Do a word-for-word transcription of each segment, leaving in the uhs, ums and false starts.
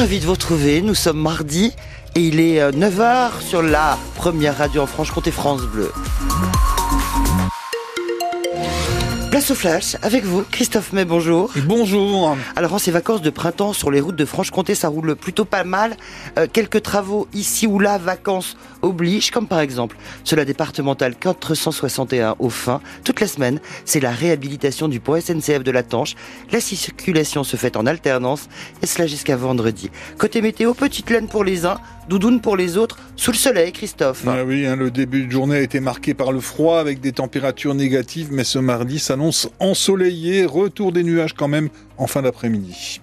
Ravi de vous retrouver, nous sommes mardi et il est neuf heures sur la première radio en Franche-Comté, France Bleu. Place au flash, avec vous, Christophe May, bonjour. Bonjour. Alors en ces vacances de printemps sur les routes de Franche-Comté, ça roule plutôt pas mal. Euh, quelques travaux ici ou là, vacances obligent, comme par exemple sur la départementale quatre cent soixante et un au Fin. Toute la semaine, c'est la réhabilitation du pont S N C F de la Tanche. La circulation se fait en alternance et cela jusqu'à vendredi. Côté météo, petite laine pour les uns, doudoune pour les autres, sous le soleil, Christophe. Ah oui, hein, le début de journée a été marqué par le froid avec des températures négatives, mais ce mardi s'annonce ensoleillé, retour des nuages quand même en fin d'après-midi.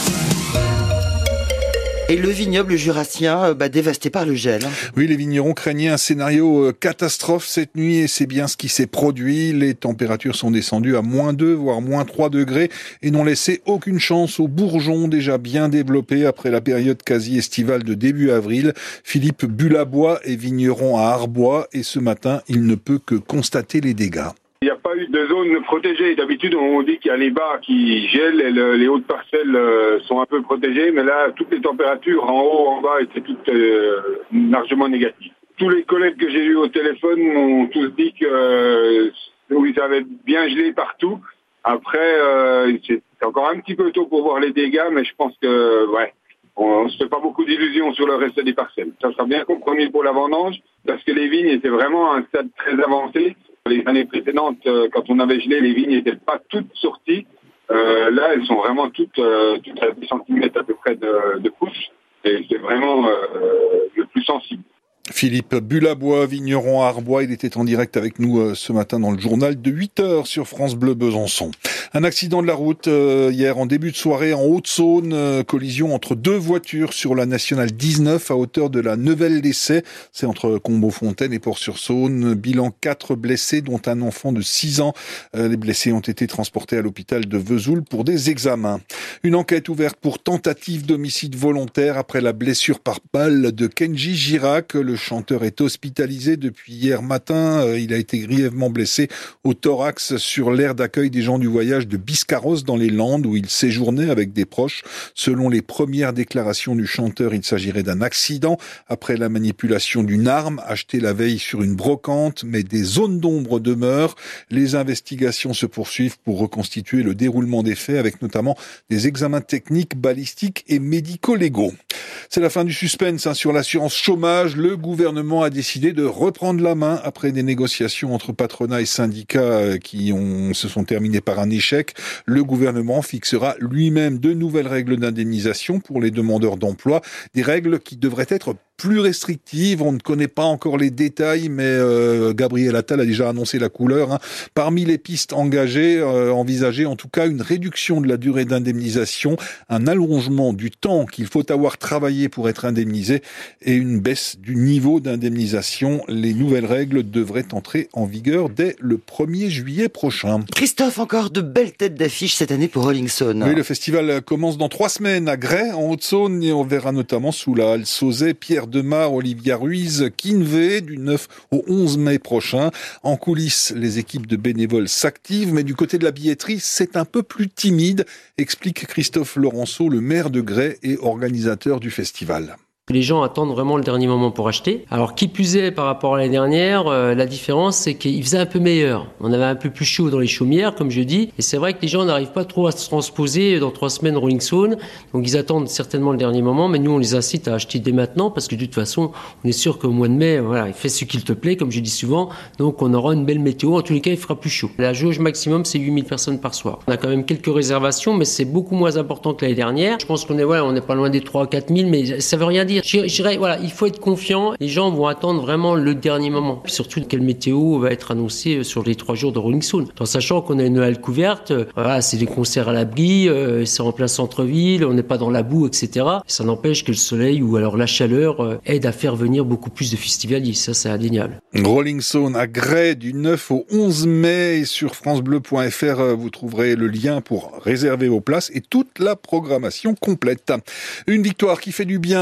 Et le vignoble jurassien bah, dévasté par le gel. Oui, les vignerons craignaient un scénario euh, catastrophe cette nuit et c'est bien ce qui s'est produit. Les températures sont descendues à moins deux, voire moins trois degrés et n'ont laissé aucune chance aux bourgeons déjà bien développés après la période quasi estivale de début avril. Philippe Bulabois est vigneron à Arbois et ce matin, il ne peut que constater les dégâts. Il n'y a pas eu de zone protégée. D'habitude, on dit qu'il y a les bas qui gèlent et le, les hautes parcelles euh, sont un peu protégées. Mais là, toutes les températures en haut, en bas, étaient toutes euh, largement négatives. Tous les collègues que j'ai eus au téléphone m'ont tous dit que euh, oui, ça avait bien gelé partout. Après, euh, c'est encore un petit peu tôt pour voir les dégâts, mais je pense que ouais, on ne se fait pas beaucoup d'illusions sur le reste des parcelles. Ça sera bien compromis pour la vendange parce que les vignes étaient vraiment à un stade très avancé. Les années précédentes, quand on avait gelé, les vignes n'étaient pas toutes sorties. Euh, là, elles sont vraiment toutes, euh, toutes à dix centimètres à peu près de, de couche. Et c'est vraiment euh, le plus sensible. Philippe Bulabois, vigneron à Arbois, il était en direct avec nous euh, ce matin dans le journal de huit heures sur France Bleu Besançon. Un accident de la route euh, hier en début de soirée en Haute-Saône, euh, collision entre deux voitures sur la nationale dix-neuf à hauteur de la Neuvelle-d'Essai. C'est entre Combeau-Fontaine et Port-sur-Saône. Bilan quatre blessés, dont un enfant de six ans. Euh, les blessés ont été transportés à l'hôpital de Vesoul pour des examens. Une enquête ouverte pour tentative d'homicide volontaire après la blessure par balle de Kenji Girac. Le chanteur est hospitalisé depuis hier matin. Il a été grièvement blessé au thorax sur l'aire d'accueil des gens du voyage de Biscarrosse dans les Landes où il séjournait avec des proches. Selon les premières déclarations du chanteur, il s'agirait d'un accident après la manipulation d'une arme achetée la veille sur une brocante, mais des zones d'ombre demeurent. Les investigations se poursuivent pour reconstituer le déroulement des faits avec notamment des examens techniques, balistiques et médico-légaux. C'est la fin du suspense hein, sur l'assurance chômage. Le gouvernement a décidé de reprendre la main après des négociations entre patronat et syndicats qui ont, se sont terminées par un échec. Le gouvernement fixera lui-même de nouvelles règles d'indemnisation pour les demandeurs d'emploi, des règles qui devraient être plus restrictives. On ne connaît pas encore les détails, mais euh, Gabriel Attal a déjà annoncé la couleur. Hein. Parmi les pistes engagées, euh, envisagées en tout cas une réduction de la durée d'indemnisation, un allongement du temps qu'il faut avoir travaillé pour être indemnisé et une baisse du niveau d'indemnisation. Les nouvelles règles devraient entrer en vigueur dès le premier juillet prochain. Christophe, encore de belles têtes d'affiche cette année pour Rolling Stone. Oui, le festival commence dans trois semaines à Grès, en Haute-Saône, et on verra notamment sous la halle Sauzet, Pierre Demar, Olivia Ruiz, Kinvey, du neuf au onze mai prochain. En coulisses, les équipes de bénévoles s'activent, mais du côté de la billetterie, c'est un peu plus timide, explique Christophe Laurenceau, le maire de Grès et organisateur du festival. Les gens attendent vraiment le dernier moment pour acheter. Alors, qui plus est, par rapport à l'année dernière, euh, la différence, c'est qu'il faisait un peu meilleur. On avait un peu plus chaud dans les chaumières, comme je dis. Et c'est vrai que les gens n'arrivent pas trop à se transposer dans trois semaines Rolling Stone. Donc, ils attendent certainement le dernier moment. Mais nous, on les incite à acheter dès maintenant parce que de toute façon, on est sûr qu'au mois de mai, voilà, il fait ce qu'il te plaît, comme je dis souvent. Donc, on aura une belle météo. En tous les cas, il fera plus chaud. La jauge maximum, c'est huit mille personnes par soir. On a quand même quelques réservations, mais c'est beaucoup moins important que l'année dernière. Je pense qu'on est, voilà, on n'est pas loin des trois à quatre mille, mais ça veut rien dire. Je dirais, voilà, il faut être confiant. Les gens vont attendre vraiment le dernier moment. Puis surtout, quelle météo va être annoncée sur les trois jours de Rolling Stone. En sachant qu'on a une halle couverte, voilà, c'est des concerts à l'abri, euh, c'est en plein centre-ville, on n'est pas dans la boue, et cetera. Ça n'empêche que le soleil ou alors la chaleur euh, aide à faire venir beaucoup plus de festivaliers. Ça, c'est indéniable. Rolling Stone à Grès du neuf au onze mai. Et sur francebleu point f r, vous trouverez le lien pour réserver vos places et toute la programmation complète. Une victoire qui fait du bien hier soir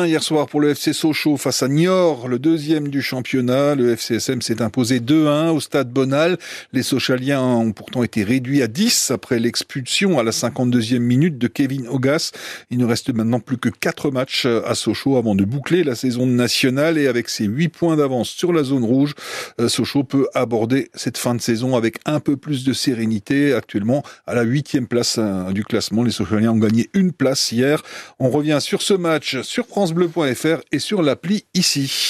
pour le F C Sochaux face à Niort, le deuxième du championnat. Le F C S M s'est imposé deux à un au stade Bonal. Les Sochaliens ont pourtant été réduits à dix après l'expulsion à la cinquante-deuxième minute de Kevin Augas. Il ne reste maintenant plus que quatre matchs à Sochaux avant de boucler la saison nationale, et avec ses huit points d'avance sur la zone rouge, Sochaux peut aborder cette fin de saison avec un peu plus de sérénité. Actuellement à la huitième place du classement, les Sochaliens ont gagné une place hier. On revient sur ce match sur francebleu point fr et sur l'appli ici.